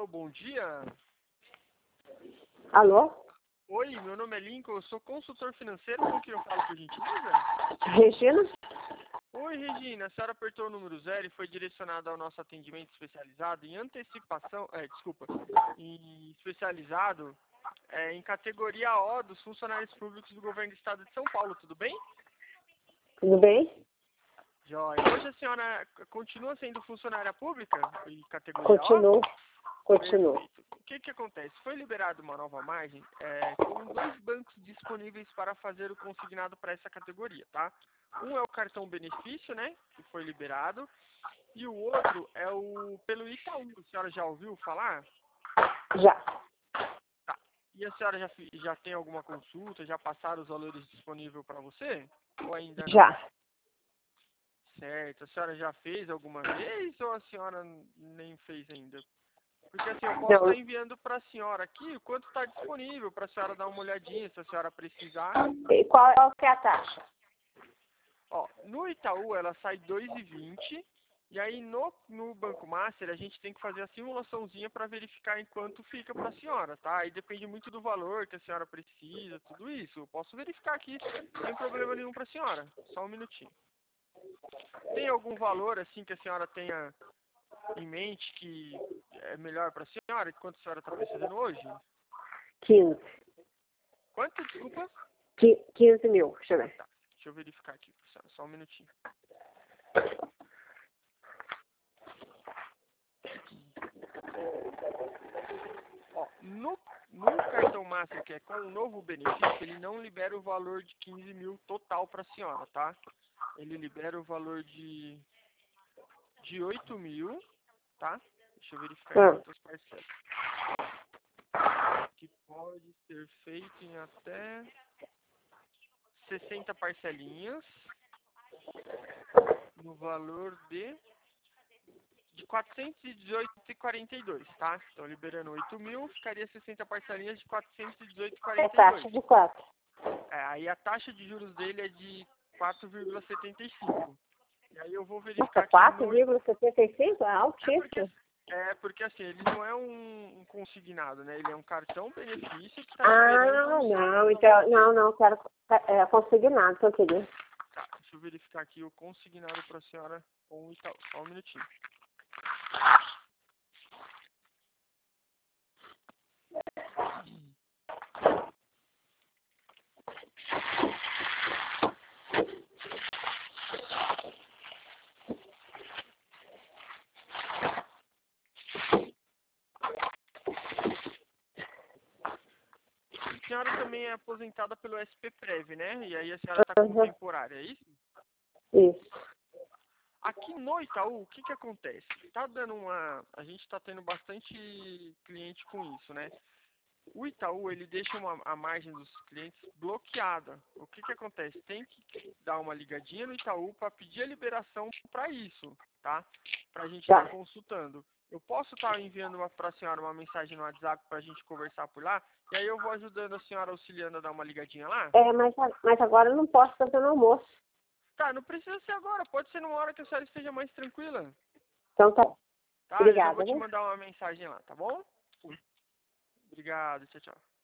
Alô, bom dia. Alô? Oi, meu nome é Lincoln, eu sou consultor financeiro, com quem eu falo, por gentileza? Regina? Oi, Regina, a senhora apertou o número 0 e foi direcionada ao nosso atendimento especializado em antecipação, especializado em categoria O dos funcionários públicos do governo do estado de São Paulo, tudo bem? Tudo bem? Joia. Hoje a senhora continua sendo funcionária pública em categoria Continuo. O? Continuo. Perfeito. O que acontece? Foi liberada uma nova margem com 2 bancos disponíveis para fazer o consignado para essa categoria, tá? Um é o cartão benefício, né, que foi liberado, e o outro é o pelo Itaú. A senhora já ouviu falar? Já. Tá. E a senhora já tem alguma consulta? Já passaram os valores disponíveis para você? Ou ainda não? Já. Certo. A senhora já fez alguma vez ou a senhora nem fez ainda? Porque assim, eu posso Não. estar enviando para a senhora aqui o quanto está disponível para a senhora dar uma olhadinha, se a senhora precisar. E qual que é a taxa? Ó, no Itaú ela sai 2,20 e aí no Banco Master a gente tem que fazer a simulaçãozinha para verificar em quanto fica para a senhora, tá? Aí depende muito do valor que a senhora precisa, tudo isso. Eu posso verificar aqui sem problema nenhum para a senhora. Só um minutinho. Tem algum valor assim que a senhora tenha em mente que é melhor para a senhora? Quanto a senhora está precisando hoje? 15. Quanto, desculpa? 15 mil. Deixa eu ver. Tá, deixa eu verificar aqui, só um minutinho. Ó, no cartão Master, que é com o novo benefício, ele não libera o valor de 15 mil total para a senhora, tá? Ele libera o valor de 8 mil, tá? Deixa eu verificar em quantas parcelas. Que pode ser feito em até 60 parcelinhas no valor de 418,42, tá? Então, liberando 8 mil, ficaria 60 parcelinhas de É taxa 418,42. de 4. Aí a taxa de juros dele é de 4,75. E aí eu vou verificar Nossa, aqui no... 4,75? É porque, altíssimo. porque assim, ele não é um consignado, né? Ele é um cartão benefício que está liberando... Não. Então, não. Quero consignado que eu queria. Tá, deixa eu verificar aqui o consignado para a senhora com o Itaú. Só um minutinho. A senhora também é aposentada pelo SP-Prev, né? E aí a senhora está como temporária, é isso? Isso. Aqui no Itaú, o que acontece? A gente está tendo bastante cliente com isso, né? O Itaú, ele deixa a margem dos clientes bloqueada. O que acontece? Tem que dar uma ligadinha no Itaú para pedir a liberação para isso, tá? Para a gente estar consultando. Eu posso estar enviando para a senhora uma mensagem no WhatsApp para a gente conversar por lá, e aí eu vou ajudando a senhora, auxiliando a dar uma ligadinha lá? Mas agora eu não posso fazer no almoço. Tá, não precisa ser agora, pode ser numa hora que a senhora esteja mais tranquila. Então tá. Tá, eu já vou Obrigada, te viu? mandar uma mensagem lá, tá bom? Obrigado, tchau, tchau.